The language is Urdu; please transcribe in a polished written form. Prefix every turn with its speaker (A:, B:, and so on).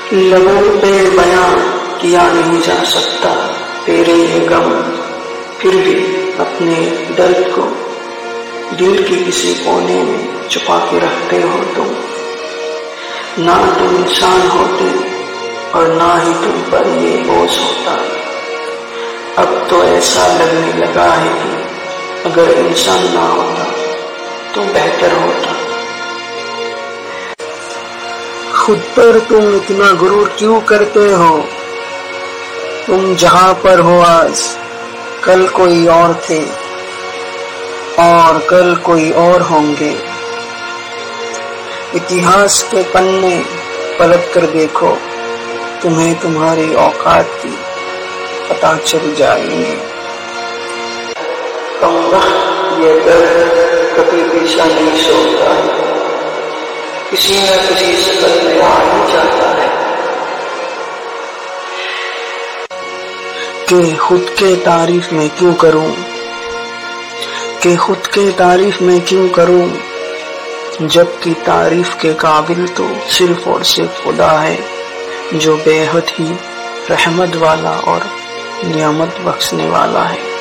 A: لبوں پہ بیاں کیا نہیں جا سکتا تیرے یہ غم، پھر بھی اپنے درد کو دل کے کسی کونے میں چھپا کے رکھتے ہو تم۔ نہ تم انسان ہوتے اور نہ ہی تم پر یہ بوجھ ہوتا۔ اب تو ایسا لگنے لگا ہے کہ اگر انسان نہ ہوتا تو بہتر ہوتا۔ خود پر تم اتنا غرور کیوں کرتے ہو؟ تم جہاں پر ہو آج، کل کوئی اور تھے اور کل کوئی اور ہوں گے۔ اتہاس کے پنے پلٹ کر دیکھو، تمہیں تمہاری اوقات کی پتہ چل جائیں گے۔ کم وقت یہ درد کبھی پیچھا نہیں چھوڑتا ہے، کسی نہ کسی شکل میں آ ہی جاتا ہے۔ کہ خود کے تعریف میں کیوں کروں، کہ خود کے تعریف میں کیوں کروں، جبکہ تعریف کے قابل تو صرف اور صرف خدا ہے جو بے حد ہی رحمت والا اور نعمت بخشنے والا ہے۔